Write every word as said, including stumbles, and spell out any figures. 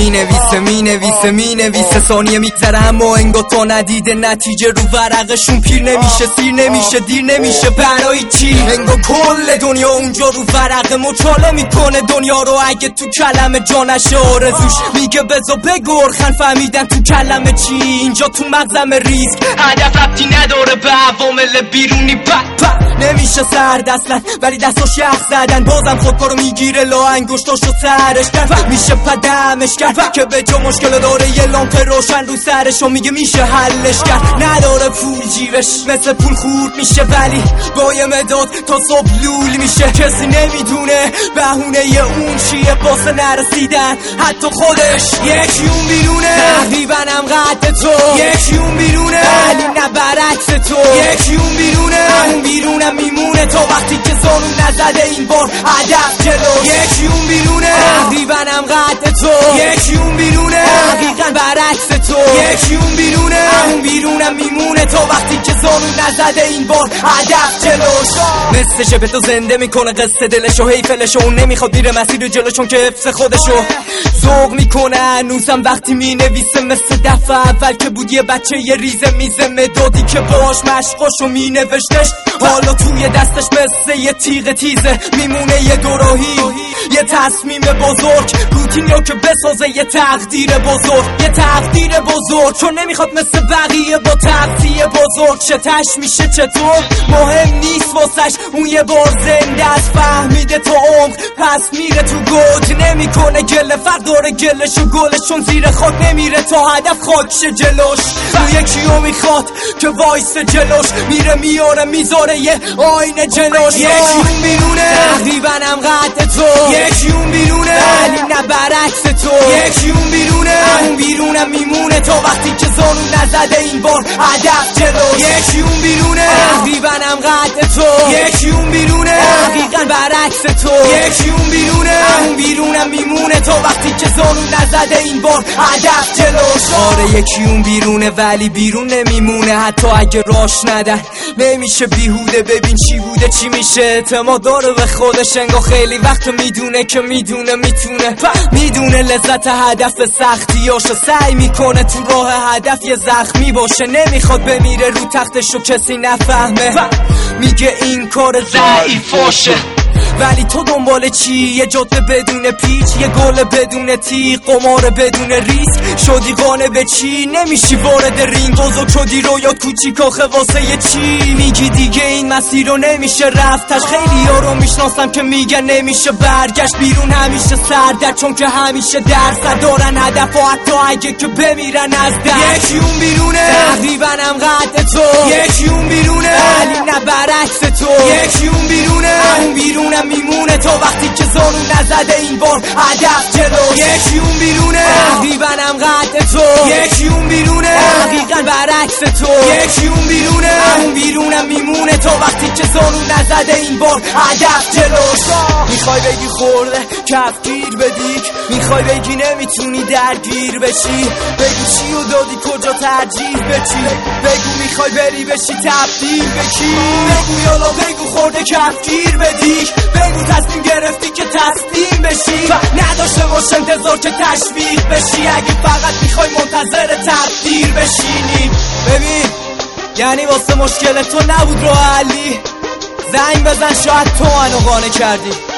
می نویسه می نویسه می نویسه ثانیه میگذره اما انگار تو ندیده نتیجه رو ورقشون پیر نمیشه سیر نمیشه دیر نمیشه برای چی انگار کل دنیا اونجا رو ورق مچاله میکنه دنیا رو اگه تو کلمه جانش آرزوش میگه بزا بگو ارخن فهمیدن تو کلمه چی اینجا تو مغزم ریسک هدف ربطی نداره به عوامل بیرونی بد بد نمیشه سرد اصلا ولی دستاش یخ زدن بازم خودکارو میگیره لا انگشتاشو سرش کرد میشه پدمش کرد که به جا مشکل داره یه لامپ روشن رو سرش و میگه میشه حلش کرد نداره پول جیبش مثل پول خورد میشه ولی با یه مداد تا صبح لول میشه کسی نمیدونه بهونه اون چیه واسه نرسیدن حتی خودش یکی اون بیرونه تقریبا هم قد تو یکی اون بیرونه ولی نه برعکس تو یکی اون بیرونه اون بیرونم میمونه تا وقتی که زانون نزده این بار هدف جلو یکی اون بیرونه تقریبا هم قد تو یکی اون بیرونه دقیقا برعکس تو یکی اون بیرونه اون بیرونم میمونه تا وقتی که زانون نزده این بار هدف جلوش مثل شبه تو زنده میکنه قصه دلشو حیفلشو اون نمیخواد دیره مسیر جلو چون که حفظ خودشو ذوق میکنه هنوزم وقتی مینویسه مثل دفعه اول که بود یه بچه یه ریزه میزه مدادی که باش مشقاشو مینوشتش حالا توی دستش مثل یه تیغ تیزه میمونه یه دوراهی یه تصمیم بزرگ روتینیو که بسازه یه تقدیر بزرگ یه تقدیر بزرگ چون نمیخواد مثل بقیه با تقدیر بزرگ چتش میشه چطور مهم نیست واسش اون یه بار زنده از فهمیده تا عمق پس میره تو گوج نمیکنه گله فرق داره گلش و گلش چون زیر خاک نمیره تا هدف خاکشه جلوش اون یکیو میخواد که وایس جلوش میره میاره میذاره یه آینه جلوش یکی اون بیرونه تقریبا هم قد تو یکی اون بیرونه ولی نه برعکس تو یکی اون بیرونه اون بیرونم میمونه تا وقتی که زانون نزده این بار هدف جلوش یکی اون بیرونه تقریبا هم قد تو یکی اون بیرونه دقیقا برعکس تو یکی اون بیرونه اون بیرونم میمونه تا وقتی که زانون نزده این بار هدف جلوش آره یکی اون بیرونه ولی بیرون نمیمونه حتی اگه راش ندن نمیشه بیهوده ببین چی بوده چی میشه اعتماد داره به خودش انگار خیلی وقت میدونه که میدونه میتونه میدونه لذت هدف سختیاشو سعی میکنه تو راه هدف یه زخمی باشه نمیخواد بمیره رو تختشو کسی نفهمه میگه این کار ضعیف باشه ولی تو دنبال چی؟ یه جاده بدون پیچ یه گل بدون تیغ قمار بدون ریسک شدی قانه به چی؟ نمیشی وارد رینگ بزرگ شدی رویات کوچیک آخه واسه یه چی؟ میگی دیگه این مسیر رو نمیشه رفتش خیلی ها رو میشناسم که میگن نمیشه برگشت بیرون همیشه سردر چون که همیشه درصد دارن هدف و حتی اگه که بمیرن از در یکی اون بیرونه تقریبا هم قد تو یکی اون بیرونه ولی نه برعکس تو یکی اون بیرونه اون بیرونم میمونه تا وقتی که زانون نزده این بار هدف جلوش یکی اون بیرونه تقریبا هم قد تو یکی اون بیرونه دقیقا برعکس تو یکی اون بیرونه اون بیرونم میمونه تا وقتی که زانون نزده این بار هدف جلوش میخوای بگی خورده کفگیر بدیک میخوای بگی نمیتونی درگیر بشی بگو چی و دادی کجا ترجیح بچی بگو میخوای بری بشی تبدیل بکی بگو یالا بگو خورده کفگیر بدیک بگو تصمیم گرفتی که تسلیم بشی و نداشته باش انتظار که تشویق بشی اگه فقط میخوای منتظر تبدیل بشینی ببین یعنی واسه مشکل تو نبود رو حلی زنگ بزن شاید تو منو قانع کردی